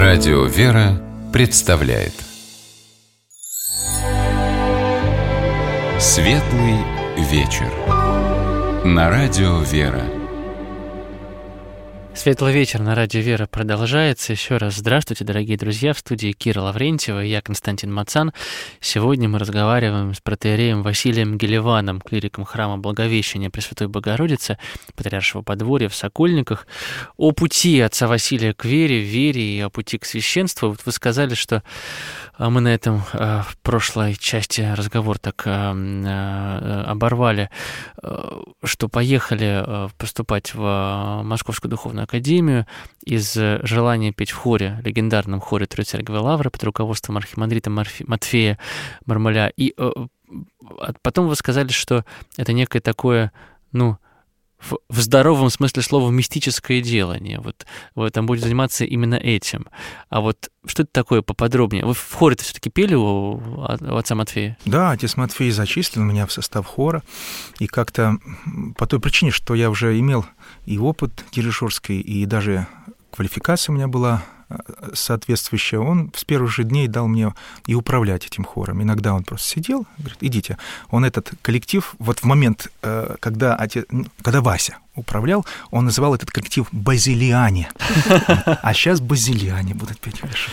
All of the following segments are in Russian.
Радио «Вера» представляет Светлый вечер на Радио «Вера». Светлый вечер на Радио «Вера» продолжается. Еще раз здравствуйте, дорогие друзья. В студии Кира Лаврентьева и я, Константин Мацан. Сегодня мы разговариваем с протоиереем Василием Гелеваном, клириком храма Благовещения Пресвятой Богородицы, Патриаршего подворья в Сокольниках, о пути отца Василия к вере и о пути к священству. Вот вы сказали, что мы на этом в прошлой части разговор так оборвали, что поехали поступать в Московскую духовную академию из желания петь в хоре, легендарном хоре Троицерковой Лавры под руководством архимандрита Матфея Мармаля. И потом вы сказали, что это некое такое, в здоровом смысле слова мистическое делание. Вот вы там будете заниматься именно этим. А вот что это такое поподробнее? Вы в хоре-то все-таки пели у отца Матфея? Да, отец Матфей зачислил меня в состав хора. И как-то по той причине, что я уже имел и опыт дирижерский, и даже квалификация у меня была соответствующая, он с первых же дней дал мне и управлять этим хором. Иногда он просто сидел, говорит, идите. Он этот коллектив, вот в момент, когда Вася управлял, он называл этот коллектив «Базилиане». А сейчас «Базилиане» будут петь хорошо.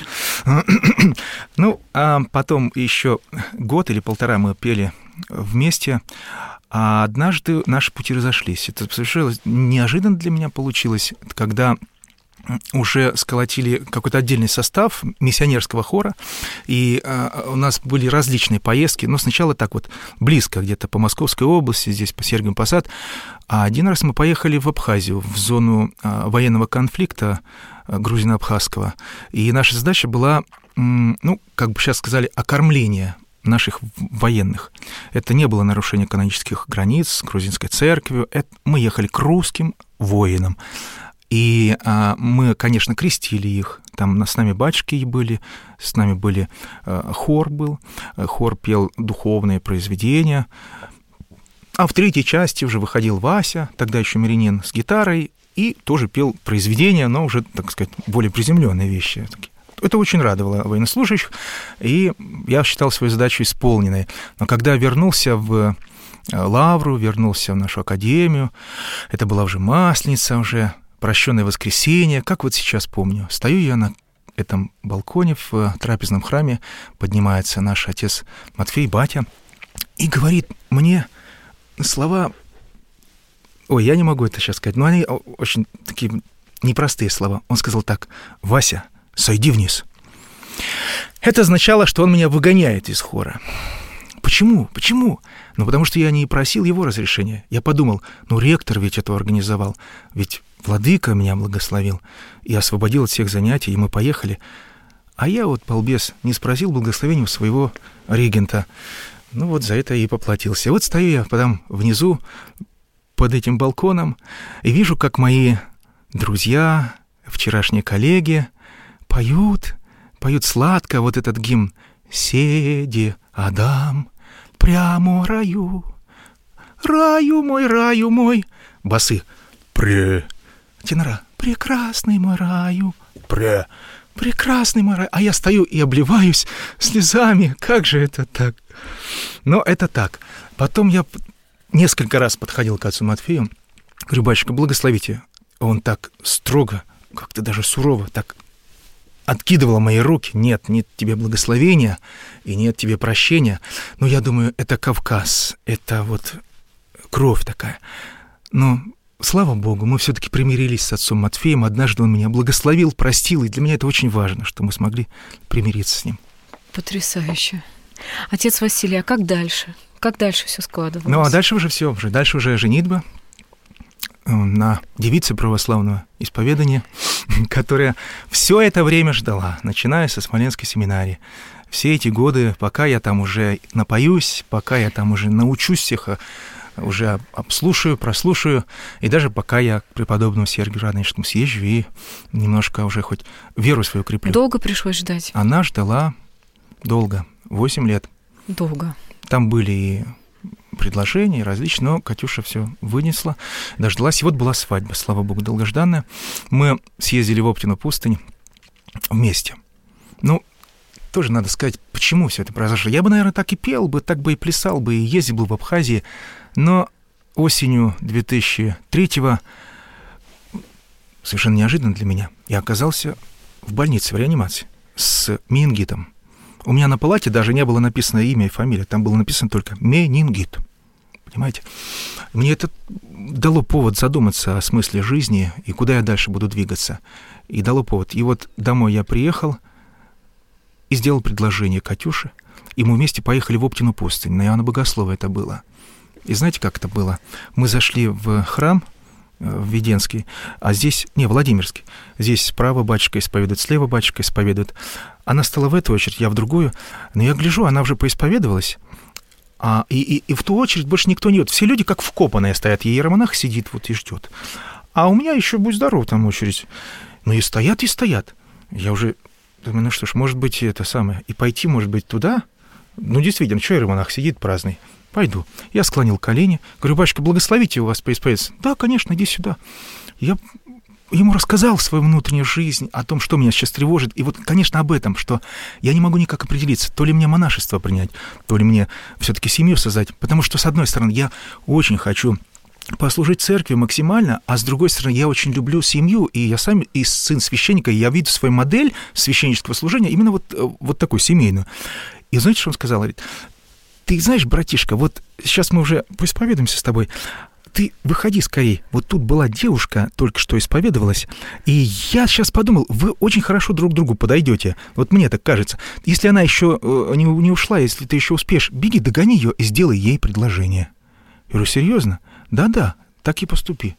А потом еще год или полтора мы пели вместе, а однажды наши пути разошлись. Это совершенно неожиданно для меня получилось, когда уже сколотили какой-то отдельный состав миссионерского хора, и у нас были различные поездки, но сначала так вот близко, где-то по Московской области, здесь по Сергиев Посад, а один раз мы поехали в Абхазию, в зону военного конфликта грузино-абхазского, и наша задача была, как бы сейчас сказали, окормление наших военных. Это не было нарушение канонических границ грузинской церковью, мы ехали к русским воинам. И мы, конечно, крестили их. Там с нами батюшки были, с нами были хор был. Хор пел духовные произведения. А в третьей части уже выходил Вася, тогда еще мирянин, с гитарой, и тоже пел произведения, но уже, так сказать, более приземленные вещи. Это очень радовало военнослужащих, и я считал свою задачу исполненной. Но когда вернулся в Лавру, вернулся в нашу академию, это была уже Масленица, уже прощенное воскресенье, как вот сейчас помню. Стою я на этом балконе в трапезном храме, поднимается наш отец Матфей, батя, и говорит мне слова, я не могу это сейчас сказать, но они очень такие непростые слова. Он сказал так: «Вася, сойди вниз». Это означало, что он меня выгоняет из хора. Почему? Потому что я не просил его разрешения. Я подумал, ректор ведь это организовал, ведь владыка меня благословил и освободил от всех занятий, и мы поехали. А я балбес, не спросил благословения у своего регента. За это и поплатился. Вот стою я потом внизу под этим балконом и вижу, как мои друзья, вчерашние коллеги поют сладко вот этот гимн «Седи, Адам, прямо раю мой». Басы тенора «Прекрасный мой раю, прекрасный мой рай». А я стою и обливаюсь слезами. Как же это так? Но это так. Потом я несколько раз подходил к отцу Матфею, говорю: «Батюшка, благословите». Он так строго, как-то даже сурово, так откидывал мои руки. Нет тебе благословения и нет тебе прощения. Но я думаю, это Кавказ, это кровь такая. Но слава Богу, мы все-таки примирились с отцом Матфеем. Однажды он меня благословил, простил, и для меня это очень важно, что мы смогли примириться с ним. Потрясающе. Отец Василий, а как дальше? Как дальше все складывалось? А дальше уже все. Дальше уже женитьба на девице православного исповедания, которая все это время ждала, начиная со Смоленской семинарии. Все эти годы, пока я там уже напоюсь, пока я там уже научусь всех, уже обслушаю, прослушаю, и даже пока я к преподобному Сергию Радонежскому съезжу и немножко уже хоть веру свою укреплю. Долго пришлось ждать? Она ждала долго, 8 лет. Долго. Там были и предложения различные, но Катюша все вынесла, дождалась. И вот была свадьба, слава богу, долгожданная. Мы съездили в Оптину пустынь, вместе. Ну, тоже надо сказать, почему все это произошло. Я бы, наверное, так и пел бы, так бы и плясал бы, и ездил бы в Абхазии, но осенью 2003-го, совершенно неожиданно для меня, я оказался в больнице, в реанимации, с менингитом. У меня на палате даже не было написано имя и фамилия, там было написано только менингит. Понимаете? Мне это дало повод задуматься о смысле жизни и куда я дальше буду двигаться. И дало повод. И вот домой я приехал и сделал предложение Катюше, и мы вместе поехали в Оптину пустынь, на Иоанна Богослова это было. И знаете, как это было? Мы зашли в храм в Веденский, а здесь, Владимирский. Здесь справа батюшка исповедует, слева батюшка исповедует. Она стала в эту очередь, я в другую. Но я гляжу, она уже поисповедовалась. И в ту очередь больше никто не идет. Все люди как вкопанные стоят. Иеромонах сидит вот и ждет. А у меня еще, будь здоров, там очередь. Ну и стоят. Я уже думаю, ну что ж, может быть, это самое. И пойти, может быть, туда. Ну, действительно, что иеромонах сидит праздный? Пойду. Я склонил колени. Говорю, батюшка, благословите у вас поисповедаться. Да, конечно, иди сюда. Я ему рассказал свою внутреннюю жизнь, о том, что меня сейчас тревожит. И вот, конечно, об этом, что я не могу никак определиться, то ли мне монашество принять, то ли мне все-таки семью создать. Потому что, с одной стороны, я очень хочу послужить церкви максимально, а с другой стороны, я очень люблю семью, и я сам и сын священника, и я виду свою модель священнического служения именно вот такую семейную. И знаете, что он сказал? Говорит, ты знаешь, братишка, вот сейчас мы уже поисповедуемся с тобой, ты выходи скорее. Вот тут была девушка, только что исповедовалась, и я сейчас подумал, вы очень хорошо друг к другу подойдете. Вот мне так кажется. Если она еще не ушла, если ты еще успеешь, беги, догони ее и сделай ей предложение. Я говорю, серьезно? Да, так и поступи.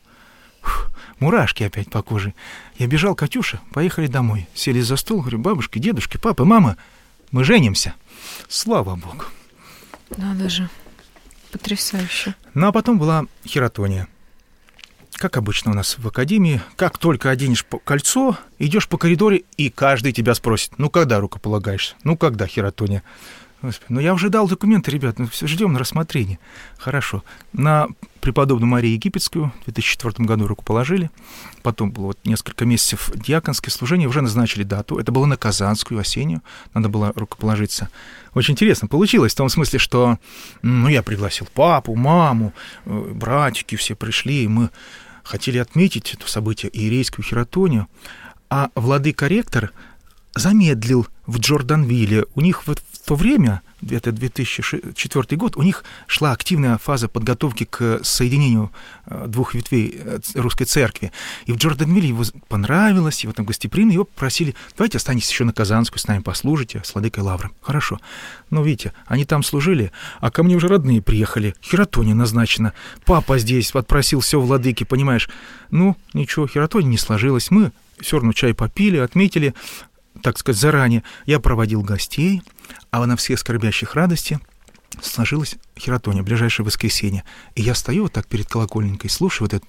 Мурашки опять по коже. Я бежал, Катюша, поехали домой. Сели за стол, говорю, бабушки, дедушки, папа, мама, мы женимся. Слава Богу. Надо же. Потрясающе. Ну, а потом была хератония. Как обычно у нас в академии, как только оденешь кольцо, идешь по коридоре, и каждый тебя спросит, ну, когда рукополагаешься? Ну, когда хератония? Господи, ну, я уже дал документы, ребят, ну, все ждем на рассмотрение. Хорошо. На преподобную Марию Египетскую в 2004 году рукоположили. Потом было вот несколько месяцев диаконское служение, уже назначили дату. Это было на Казанскую, осеннюю, надо было рукоположиться. Очень интересно получилось в том смысле, что я пригласил папу, маму, братики все пришли, и мы хотели отметить это событие, иерейскую хератонию, а владыка-ректор замедлил в Джорданвилле. У них в то время, это 2004 год, у них шла активная фаза подготовки к соединению двух ветвей русской церкви. И в Джорданвилле его понравилось, его там гостеприимно, его просили, давайте останетесь еще на Казанскую, с нами послужите, с владыкой Лавром. Хорошо. Но видите, они там служили, а ко мне уже родные приехали, хератония назначена, папа здесь отпросил все владыки, понимаешь. Ну, ничего, хератония не сложилась, мы все равно чай попили, отметили, так сказать, заранее. Я проводил гостей, а на всех скорбящих радости сложилась хератония, ближайшее воскресенье. И я стою вот так перед колокольникой, слушаю вот это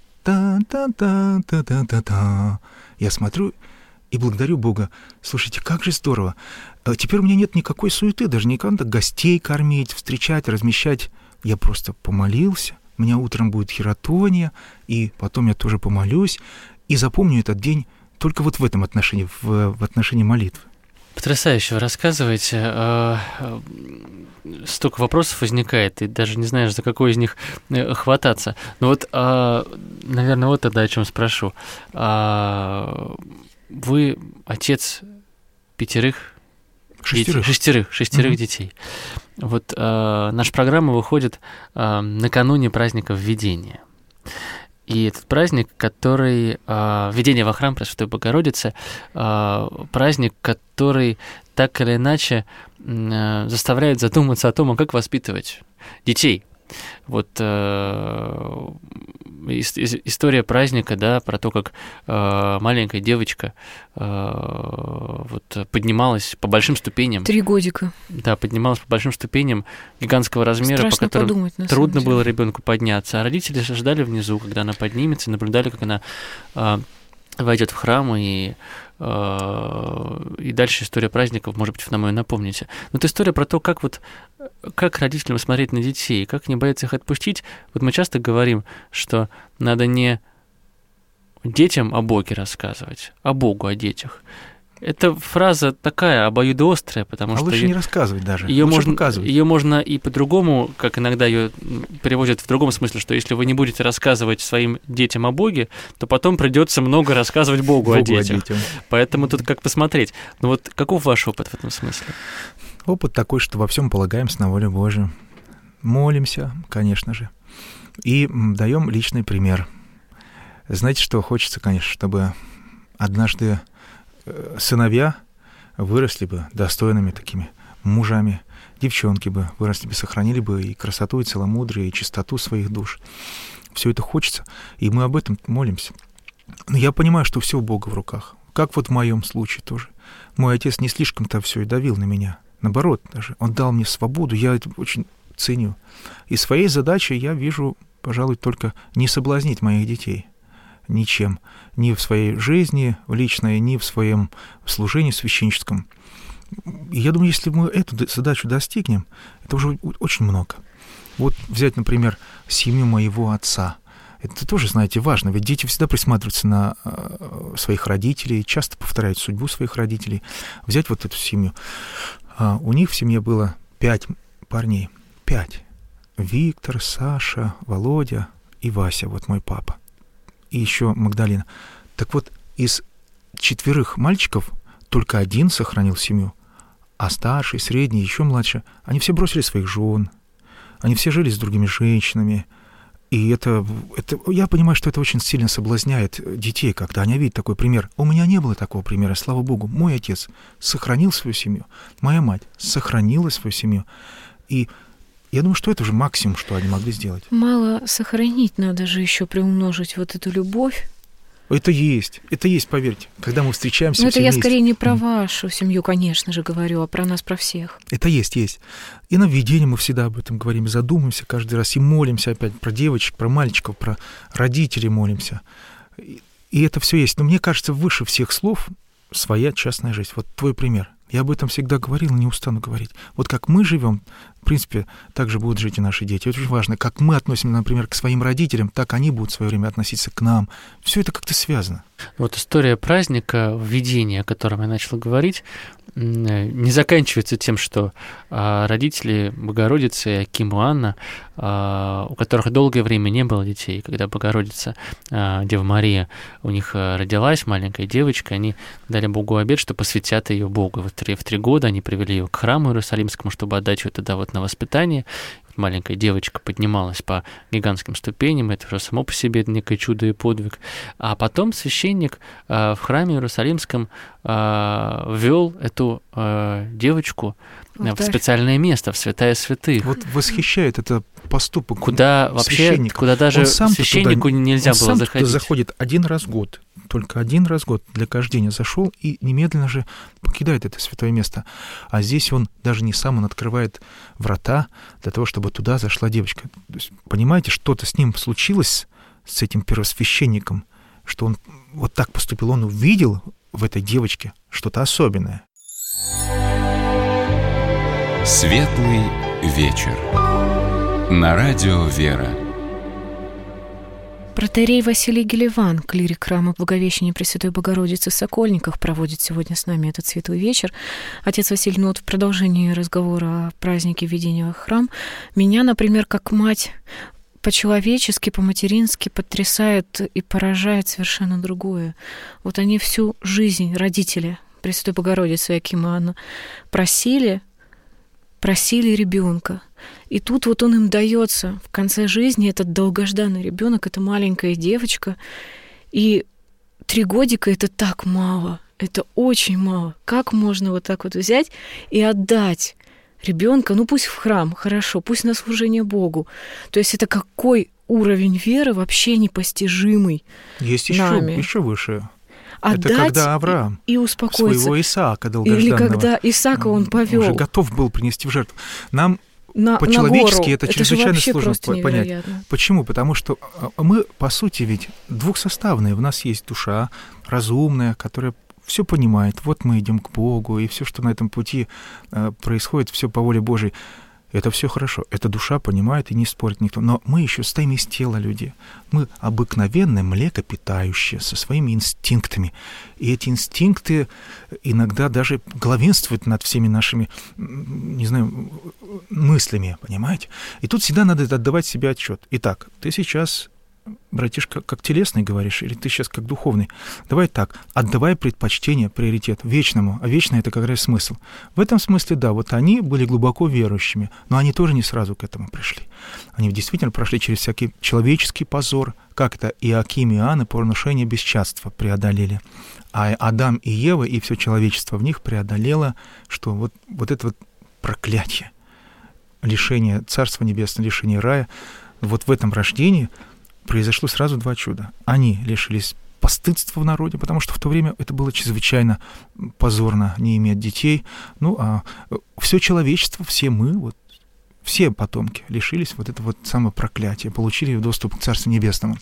та-та-та-та-та-та-та. Я смотрю и благодарю Бога. Слушайте, как же здорово. Теперь у меня нет никакой суеты, даже не надо гостей кормить, встречать, размещать. Я просто помолился. У меня утром будет хератония, и потом я тоже помолюсь, и запомню этот день только вот в этом отношении, в отношении молитвы. Потрясающе вы рассказываете. Столько вопросов возникает, и даже не знаешь, за какой из них хвататься. Но вот, наверное, вот тогда о чем спрошу. Вы отец шестерых детей. Вот наша программа выходит накануне праздника Введения. И этот праздник, который... Введение во храм Пресвятой Богородицы, праздник, который так или иначе заставляет задуматься о том, а как воспитывать детей. Вот история праздника, да, про то, как маленькая девочка вот поднималась по большим ступеням. 3 годика. Да, поднималась по большим ступеням гигантского размера, страшно по которым подумать, трудно было ребенку подняться. А родители ждали внизу, когда она поднимется, и наблюдали, как она войдет в храм, и дальше история праздников, может быть, вы нам ее напомните. Но это история про то, как родителям смотреть на детей, как не бояться их отпустить. Вот мы часто говорим, что надо не детям о Боге рассказывать, а Богу о детях. Эта фраза такая обоюдоострая, потому что... лучше не рассказывать даже, Ее лучше показывать. Ее можно и по-другому, как иногда ее переводят в другом смысле, что если вы не будете рассказывать своим детям о Боге, то потом придется много рассказывать Богу о детях. Поэтому тут как посмотреть. Ну вот каков ваш опыт в этом смысле? Опыт такой, что во всем полагаемся на волю Божию. Молимся, конечно же, и даем личный пример. Знаете, что хочется, конечно, чтобы однажды сыновья выросли бы достойными такими мужами, девчонки бы выросли бы, сохранили бы и красоту, и целомудрие, и чистоту своих душ. Все это хочется, и мы об этом молимся. Но я понимаю, что все у Бога в руках. Как вот в моем случае тоже. Мой отец не слишком-то все и давил на меня. Наоборот, даже он дал мне свободу, я это очень ценю. И своей задачей я вижу, пожалуй, только не соблазнить моих детей ничем. Ни в своей жизни в личной, ни в своем служении священническом. И я думаю, если мы эту задачу достигнем, это уже очень много. Вот взять, например, семью моего отца. Это тоже, знаете, важно, ведь дети всегда присматриваются на своих родителей, часто повторяют судьбу своих родителей. Взять вот эту семью. У них в семье было 5 парней. 5. Виктор, Саша, Володя и Вася, вот мой папа. И еще Магдалина. Так вот, из 4 мальчиков только 1 сохранил семью, а старший, средний, еще младше, они все бросили своих жен, они все жили с другими женщинами. И это я понимаю, что это очень сильно соблазняет детей, когда они видят такой пример. У меня не было такого примера, слава Богу. Мой отец сохранил свою семью, моя мать сохранила свою семью. И я думаю, что это уже максимум, что они могли сделать. Мало сохранить, надо же еще приумножить вот эту любовь. Это есть, поверьте. Когда мы встречаемся Но все это я вместе. скорее не про вашу семью, конечно же, говорю, а про нас, про всех. Это есть. И на введении мы всегда об этом говорим, и задумываемся каждый раз, и молимся опять про девочек, про мальчиков, про родителей молимся. И это все есть. Но мне кажется, выше всех слов своя частная жизнь. Вот твой пример. Я об этом всегда говорил, не устану говорить. Вот как мы живем, в принципе, так же будут жить и наши дети. Это очень важно. Как мы относимся, например, к своим родителям, так они будут в свое время относиться к нам. Все это как-то связано. Вот история праздника, введения, о котором я начал говорить, не заканчивается тем, что родители Богородицы, Иоаким и Анна, у которых долгое время не было детей, когда Богородица, Дева Мария, у них родилась маленькая девочка, они дали Богу обет, что посвятят ее Богу. В 3 года они привели ее к храму Иерусалимскому, чтобы отдать ее туда вот на воспитание. Маленькая девочка поднималась по гигантским ступеням, это уже само по себе некое чудо и подвиг. А потом священник в храме Иерусалимском ввел эту девочку в специальное место, в святая святых. Вот восхищает это поступок куда вообще, куда даже священнику нельзя было заходить. Он заходит 1 раз в год, только 1 раз в год для кождения зашел и немедленно же покидает это святое место. А здесь он даже не сам, он открывает врата для того, чтобы туда зашла девочка. То есть, понимаете, что-то с ним случилось, с этим первосвященником, что он вот так поступил, он увидел в этой девочке что-то особенное. Светлый вечер. На радио «Вера». Протоиерей Василий Гелеван, клирик храма Благовещения Пресвятой Богородицы в Сокольниках, проводит сегодня с нами этот светлый вечер. Отец Василий, ну вот в продолжении разговора о празднике введения в храм, меня, например, как мать, по-человечески, по-матерински потрясает и поражает совершенно другое. Вот они всю жизнь, родители Пресвятой Богородицы Иоаким и Анна, просили ребенка. И тут вот он им дается в конце жизни, этот долгожданный ребенок, эта маленькая девочка. И 3 годика — это так мало, это очень мало. Как можно вот так вот взять и отдать ребенка, ну пусть в храм, хорошо, пусть на служение Богу. То есть это какой уровень веры вообще непостижимый. Есть нами. еще выше. Отдать это когда Авраам и успокоиться. Своего Исаака долгожданного. Или когда Исаака он повел. Уже готов был принести в жертву. Нам по-человечески это чрезвычайно сложно понять. Почему? Потому что мы, по сути, ведь двухсоставные. У нас есть душа разумная, которая все понимает. Вот мы идем к Богу, и все, что на этом пути происходит, все по воле Божьей. Это все хорошо. Это душа понимает и не спорит никто. Но мы еще стоим из тела людей. Мы обыкновенное млекопитающие со своими инстинктами. И эти инстинкты иногда даже главенствуют над всеми нашими, не знаю, мыслями, понимаете? И тут всегда надо отдавать себе отчет. Итак, ты сейчас, братишка, как телесный говоришь, или ты сейчас как духовный? Давай так, отдавай предпочтение, приоритет вечному. А вечное — это как раз смысл. В этом смысле, да, вот они были глубоко верующими, но они тоже не сразу к этому пришли. Они действительно прошли через всякий человеческий позор, как это Иоаким и Иоанна по нарушению бесчадства преодолели. А Адам и Ева и все человечество в них преодолело, что вот это вот проклятие, лишение Царства Небесного, лишение рая, вот в этом рождении произошло сразу два чуда. Они лишились постыдства в народе, потому что в то время это было чрезвычайно позорно не иметь детей. Ну, а все человечество, все мы, вот, все потомки лишились вот этого вот самого проклятия, получили доступ к Царству Небесному.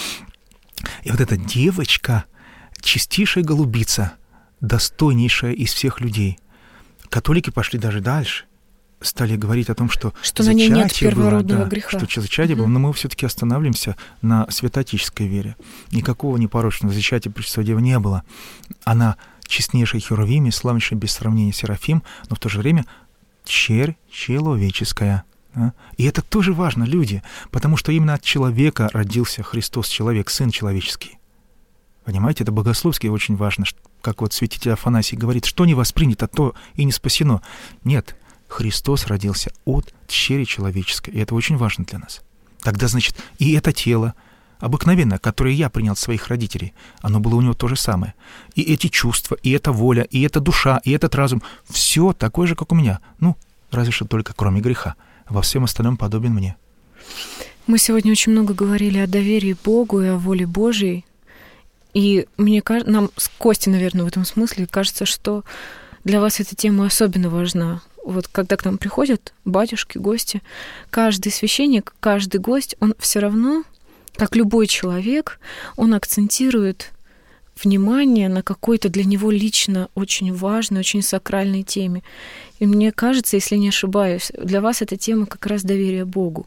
И вот эта девочка, чистейшая голубица, достойнейшая из всех людей. Католики пошли даже дальше. Стали говорить о том, что на ней нет первородного греха. Что зачатие было, но мы все-таки останавливаемся на святоотеческой вере. Никакого непорочного зачатия Пречистой Девы не было. Она честнейшая Херувим, славнейшая без сравнения Серафим, но в то же время черь человеческая. И это тоже важно, люди, потому что именно от человека родился Христос, человек, Сын человеческий. Понимаете, это богословски очень важно, как вот святитель Афанасий говорит, что не воспринято, то и не спасено. Нет, Христос родился от чери человеческой, и это очень важно для нас. Тогда, значит, и это тело обыкновенное, которое я принял от своих родителей, оно было у него то же самое. И эти чувства, и эта воля, и эта душа, и этот разум, все такое же, как у меня. Ну, разве что только кроме греха. Во всем остальном подобен мне. Мы сегодня очень много говорили о доверии Богу и о воле Божьей. И мне кажется, нам с Костей, наверное, в этом смысле кажется, что для вас эта тема особенно важна. Вот когда к нам приходят батюшки, гости, каждый священник, каждый гость, он все равно, как любой человек, он акцентирует внимание на какой-то для него лично очень важной, очень сакральной теме. И мне кажется, если не ошибаюсь, для вас эта тема как раз доверие Богу.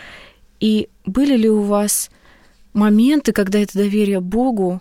И были ли у вас моменты, когда это доверие Богу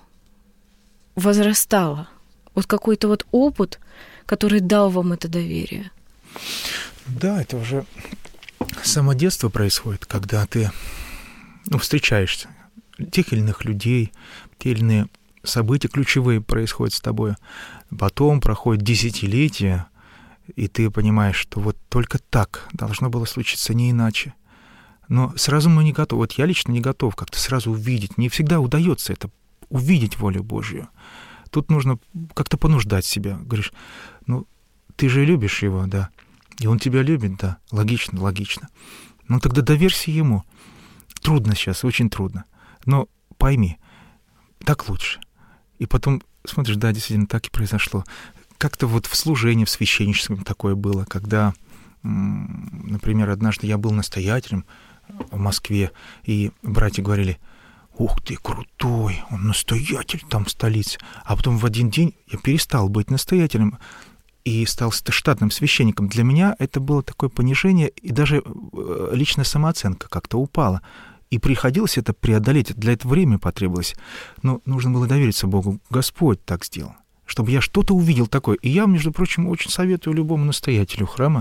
возрастало? Вот какой-то вот опыт, который дал вам это доверие? Да, это уже с самого детства происходит, когда ты встречаешься, тех или иных людей, те или иные события ключевые происходят с тобой. Потом проходит десятилетия, и ты понимаешь, что вот только так должно было случиться, не иначе. Но сразу мы не готовы. Вот я лично не готов как-то сразу увидеть. Не всегда удается это, увидеть волю Божью. Тут нужно как-то понуждать себя. Говоришь, ты же любишь его, да. И он тебя любит, да. Логично. Ну тогда доверься ему. Трудно сейчас, очень трудно. Но пойми, так лучше. И потом смотришь, да, действительно, так и произошло. Как-то вот в служении, в священническом такое было, когда, например, однажды я был настоятелем в Москве, и братья говорили: «Ух ты, крутой, он настоятель там в столице». А потом в один день я перестал быть настоятелем и стал штатным священником. Для меня это было такое понижение, и даже личная самооценка как-то упала. И приходилось это преодолеть, для этого время потребовалось. Но нужно было довериться Богу. Господь так сделал, чтобы я что-то увидел такое. И я, между прочим, очень советую любому настоятелю храма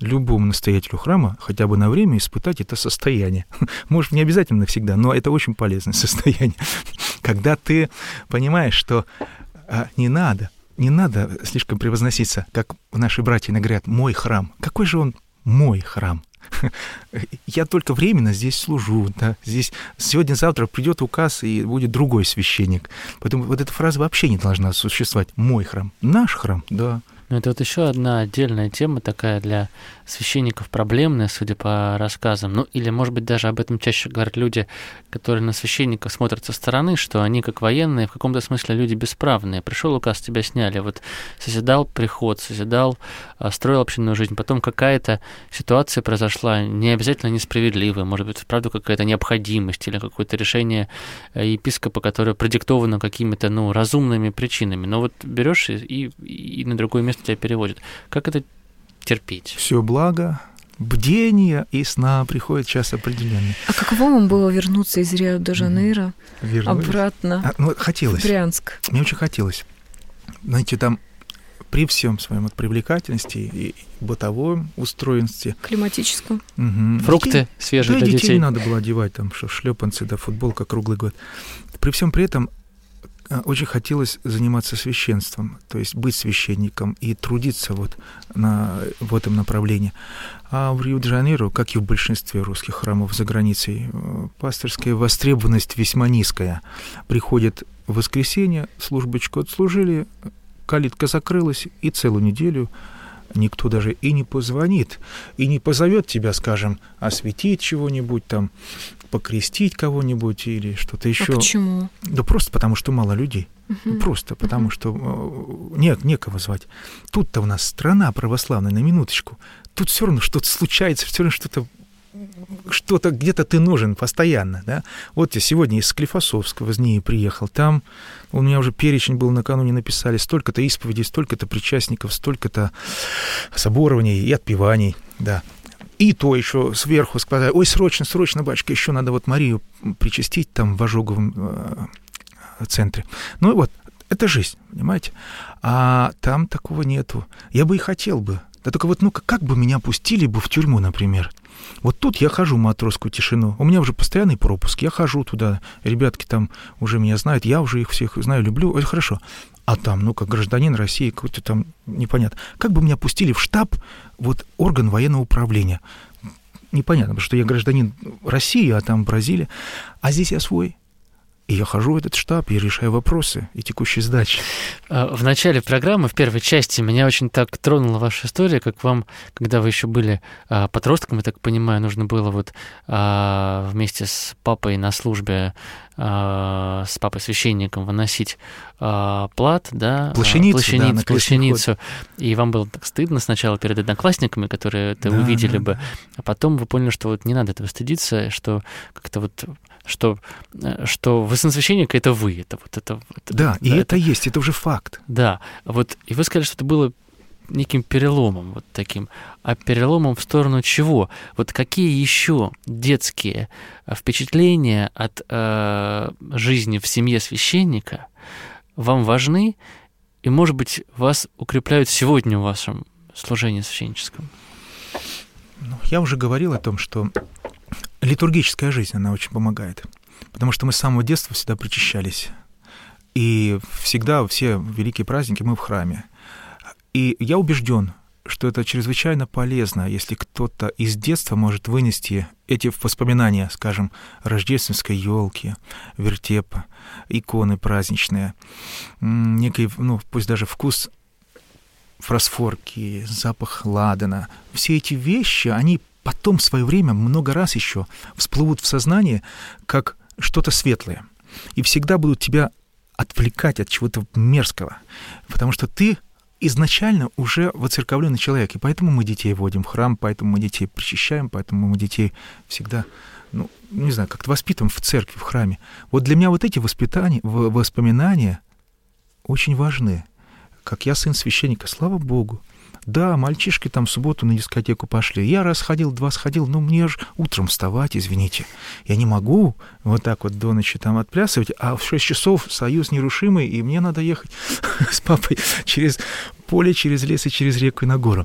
хотя бы на время испытать это состояние. Может, не обязательно навсегда, но это очень полезное состояние. Когда ты понимаешь, что не надо слишком превозноситься, как наши братья говорят, мой храм. Какой же он мой храм? Я только временно здесь служу, да, здесь сегодня-завтра придет указ, и будет другой священник. Поэтому вот эта фраза вообще не должна существовать. Мой храм, наш храм, да. Но это вот еще одна отдельная тема такая для священников проблемная, судя по рассказам. Или, может быть, даже об этом чаще говорят люди, которые на священников смотрят со стороны, что они, как военные, в каком-то смысле люди бесправные. Пришел указ, тебя сняли. Вот созидал приход, строил общинную жизнь. Потом какая-то ситуация произошла, не обязательно несправедливая, может быть, вправду какая-то необходимость или какое-то решение епископа, которое продиктовано какими-то, разумными причинами. Но вот берешь и на другое место тебя переводят. Как это терпеть? Все благо бдения и сна приходит час определенный. А каково вам было вернуться из Рио-де-Жанейро обратно хотелось. В Брянск? Мне очень хотелось. Знаете, там при всем своем привлекательности и бытовом устроенности. Климатическом. Фрукты свежие для детей. Детей не надо было одевать, там, шлепанцы, да, футболка круглый год. При всем при этом очень хотелось заниматься священством, то есть быть священником и трудиться вот в этом направлении. А в Рио-де-Жанейро, как и в большинстве русских храмов за границей, пасторская востребованность весьма низкая. Приходит в воскресенье, службочку отслужили, калитка закрылась, и целую неделю никто даже и не позвонит, и не позовет тебя, скажем, осветить чего-нибудь там, покрестить кого-нибудь или что-то еще. А почему? Да просто потому, что мало людей. Просто потому, что некого звать. Тут-то у нас страна православная, на минуточку. Тут все равно что-то случается, все равно что-то где-то ты нужен постоянно, да? Вот я сегодня из Склифосовского, из НИИ приехал, там у меня уже перечень был, накануне написали, столько-то исповедей, столько-то причастников, столько-то соборований и отпеваний, да. И то еще сверху сказали, ой, срочно, батюшка, еще надо вот Марию причастить там в ожоговом центре. Ну и вот, это жизнь, понимаете? А там такого нету. Я бы и хотел бы. Да только вот, как бы меня пустили бы в тюрьму, например. Вот тут я хожу в матросскую тишину. У меня уже постоянный пропуск. Я хожу туда. Ребятки там уже меня знают. Я уже их всех знаю, люблю. Это хорошо. А там, как гражданин России, какой-то там непонятно. Как бы меня пустили в штаб, вот орган военного управления. Непонятно, потому что я гражданин России, а там Бразилия. А здесь я свой. И я хожу в этот штаб, и решаю вопросы и текущие задачи. В начале программы, в первой части, меня очень так тронула ваша история, как вам, когда вы еще были подростком, я так понимаю, нужно было вот вместе с папой на службе, с папой-священником выносить плат, да, плащаницу, и вам было так стыдно сначала перед одноклассниками, которые это увидели бы, а потом вы поняли, что вот не надо этого стыдиться, что как-то вот что вы сын священника — это вы. Это есть, это уже факт. Да, вот, и вы сказали, что это было неким переломом вот таким. А переломом в сторону чего? Вот какие еще детские впечатления от жизни в семье священника вам важны и, может быть, вас укрепляют сегодня в вашем служении священническом? Я уже говорил о том, что литургическая жизнь, она очень помогает, потому что мы с самого детства всегда причащались, и всегда все великие праздники мы в храме. И я убежден, что это чрезвычайно полезно, если кто-то из детства может вынести эти воспоминания, скажем, рождественской елки, вертепа, иконы праздничные, некий, пусть даже вкус фосфорки, запах ладана. Все эти вещи, они потом в свое время много раз еще всплывут в сознание как что-то светлое. И всегда будут тебя отвлекать от чего-то мерзкого. Потому что ты изначально уже воцерковленный человек. И поэтому мы детей водим в храм, поэтому мы детей причащаем, поэтому мы детей всегда, как-то воспитываем в церкви, в храме. Вот для меня вот эти воспоминания очень важны. Как я сын священника, слава Богу. Да, мальчишки там в субботу на дискотеку пошли. Я раз сходил, два сходил, мне же утром вставать, извините. Я не могу вот так вот до ночи там отплясывать, а в 6 часов союз нерушимый, и мне надо ехать с папой через поле, через лес и через реку и на гору.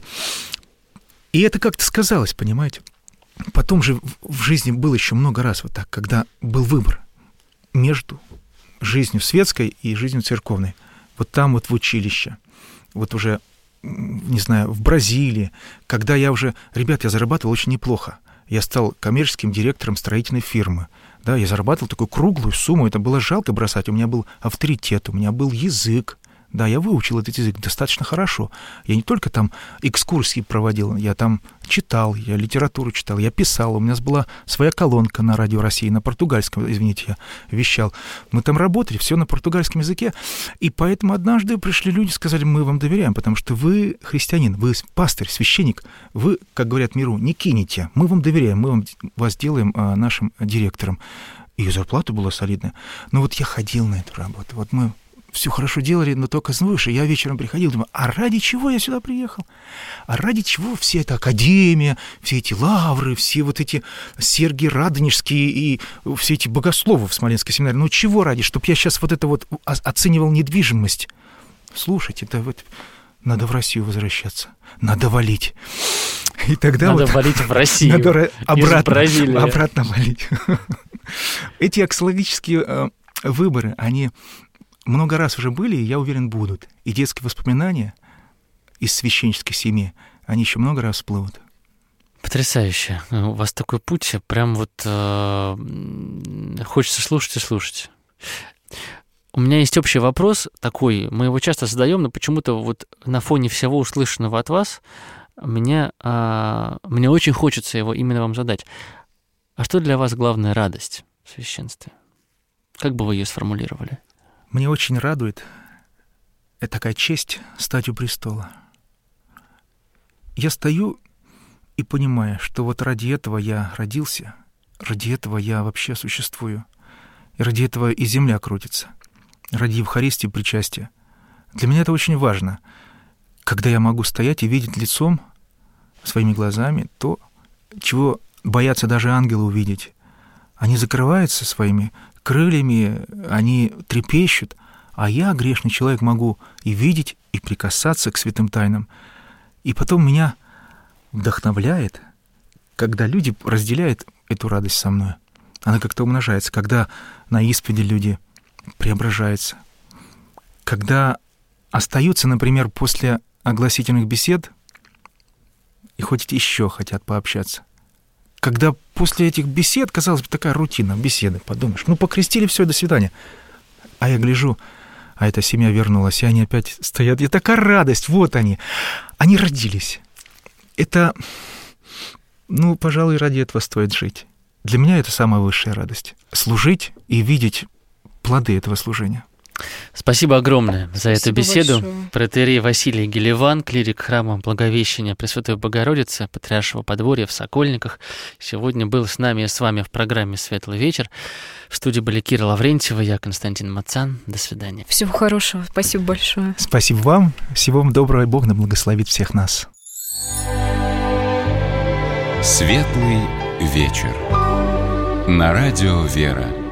И это как-то сказалось, понимаете? Потом же в жизни было еще много раз вот так, когда был выбор между жизнью светской и жизнью церковной. Вот там вот в училище, вот уже, не знаю, в Бразилии, когда я зарабатывал очень неплохо. Я стал коммерческим директором строительной фирмы. Да, я зарабатывал такую круглую сумму, это было жалко бросать. У меня был авторитет, у меня был язык. Да, я выучил этот язык достаточно хорошо. Я не только там экскурсии проводил, я там читал, я литературу читал, я писал. У меня была своя колонка на Радио России, на португальском, извините, я вещал. Мы там работали, все на португальском языке. И поэтому однажды пришли люди и сказали, мы вам доверяем, потому что вы христианин, вы пастырь, священник, вы, как говорят миру, не кинете. Мы вам доверяем, мы вас делаем нашим директором. И зарплата была солидная. Но вот я ходил на эту работу. Вот мы все хорошо делали, но только свыше. Я вечером приходил, думаю, а ради чего я сюда приехал? А ради чего вся эта академия, все эти лавры, все вот эти Сергии Радонежские и все эти богословы в Смоленской семинаре? Ну, чего ради? Чтоб я сейчас вот это вот оценивал недвижимость. Слушайте, это вот надо в Россию возвращаться, надо валить. И тогда надо валить в Россию, надо обратно валить. Эти аксиологические выборы, они много раз уже были, и, я уверен, будут. И детские воспоминания из священнической семьи, они еще много раз всплывут. Потрясающе. У вас такой путь, прям вот хочется слушать и слушать. У меня есть общий вопрос такой, мы его часто задаем, но почему-то вот на фоне всего услышанного от вас мне очень хочется его именно вам задать. А что для вас главная радость в священстве? Как бы вы ее сформулировали? Мне очень радует такая честь стать у престола. Я стою и понимаю, что вот ради этого я родился, ради этого я вообще существую, и ради этого и земля крутится, ради Евхаристии, причастия. Для меня это очень важно, когда я могу стоять и видеть лицом, своими глазами, то, чего боятся даже ангелы увидеть. Они закрываются своими крыльями, они трепещут, а я, грешный человек, могу и видеть, и прикасаться к святым тайнам. И потом меня вдохновляет, когда люди разделяют эту радость со мной. Она как-то умножается, когда на исповеди люди преображаются. Когда остаются, например, после огласительных бесед и хоть еще хотят пообщаться. Когда после этих бесед, казалось бы, такая рутина, беседы, подумаешь, ну, покрестили, все, до свидания. А я гляжу, а эта семья вернулась, и они опять стоят. И такая радость, вот они родились. Это, ну, пожалуй, ради этого стоит жить. Для меня это самая высшая радость. Служить и видеть плоды этого служения. Спасибо огромное за эту беседу. Большое. Протоиерей Василий Гелеван, клирик храма Благовещения Пресвятой Богородицы, Патриаршего подворья в Сокольниках, сегодня был с нами и с вами в программе «Светлый вечер». В студии были Кира Лаврентьева, я Константин Мацан. До свидания. Всего хорошего. Спасибо большое. Спасибо вам. Всего вам доброго, и Бог да благословит всех нас. «Светлый вечер» на радио «Вера».